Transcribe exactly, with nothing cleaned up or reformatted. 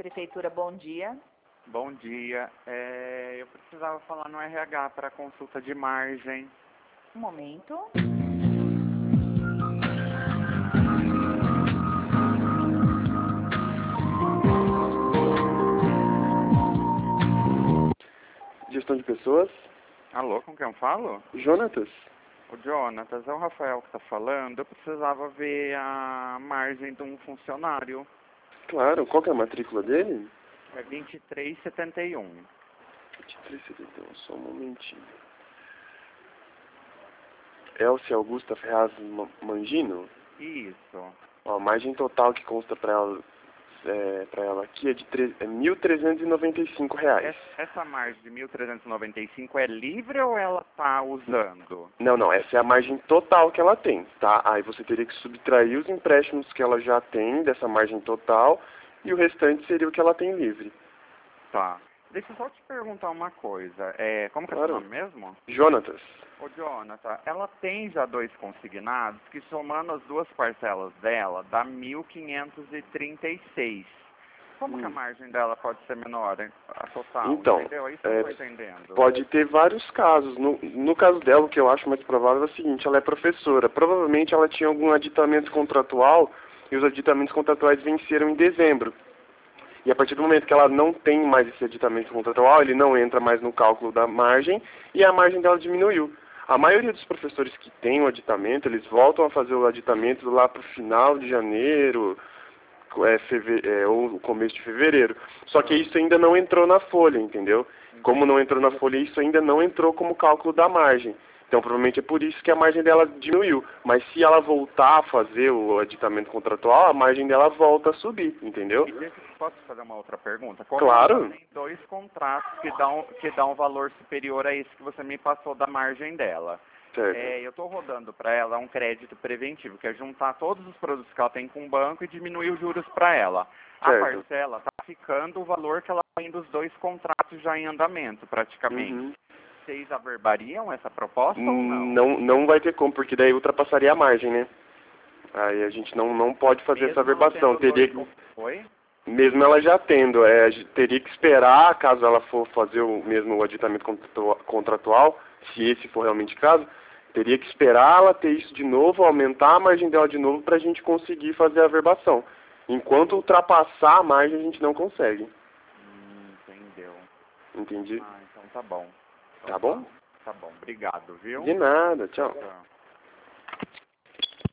Prefeitura, bom dia. Bom dia. É, eu precisava falar no R H para consulta de margem. Um momento. Gestão de pessoas. Alô, com quem eu falo? Jonatas. O Jonatas, é o Rafael que está falando. Eu precisava ver a margem de um funcionário. Claro, qual que é a matrícula dele? É vinte e três setenta e um. vinte e três setenta e um, só um momentinho. Elcia Augusta Ferraz Mangino? Isso. Ó, a margem total que consta para ela, é, pra ela aqui é de é mil trezentos e noventa e cinco reais. Essa, essa margem de mil trezentos e noventa e cinco é livre ou ela está usando? Não, não, essa é a margem total que ela tem, tá? Aí você teria que subtrair os empréstimos que ela já tem dessa margem total e o restante seria o que ela tem livre. Tá. Deixa eu só te perguntar uma coisa. É, como que é Claro. seu nome mesmo? Jonatas. Ô, Jonathan, ela tem já dois consignados que, somando as duas parcelas dela, dá mil quinhentos e trinta e seis. Como Hum. que a margem dela pode ser menor, hein? A total, Então, entendeu? Isso eu é, não estou entendendo. pode ter vários casos. No, no caso dela, o que eu acho mais provável é o seguinte, ela é professora. Provavelmente ela tinha algum aditamento contratual e os aditamentos contratuais venceram em dezembro. E a partir do momento que ela não tem mais esse aditamento contratual, ele não entra mais no cálculo da margem e a margem dela diminuiu. A maioria dos professores que têm o aditamento, eles voltam a fazer o aditamento lá para o final de janeiro, é, feve é, ou começo de fevereiro. Só que isso ainda não entrou na folha, entendeu? Como não entrou na folha, isso ainda não entrou como cálculo da margem. Então, provavelmente é por isso que a margem dela diminuiu. Mas se ela voltar a fazer o aditamento contratual, a margem dela volta a subir, entendeu? E deixa, posso fazer uma outra pergunta? Como Claro. ela tem dois contratos que dão, que dão um valor superior a esse que você me passou da margem dela. Certo. É, eu estou rodando para ela um crédito preventivo, que é juntar todos os produtos que ela tem com o banco e diminuir os juros para ela. A Certo. parcela está ficando o valor que ela tem dos dois contratos já em andamento, praticamente. Uhum. Vocês averbariam essa proposta ou não? Não, não vai ter como, porque daí ultrapassaria a margem, né? Aí a gente não, não pode fazer Mesmo essa ela averbação. tendo Teria, dois... Oi? mesmo ela já tendo, é, teria que esperar, caso ela for fazer o mesmo aditamento contratua- contratual, se esse for realmente o caso, teria que esperar ela ter isso de novo, aumentar a margem dela de novo para a gente conseguir fazer a averbação. Enquanto ultrapassar a margem, a gente não consegue. Hum, entendeu. Entendi? Ah, então tá bom. Então Tá bom? Tá bom, obrigado, viu? De nada, tchau. Tchau.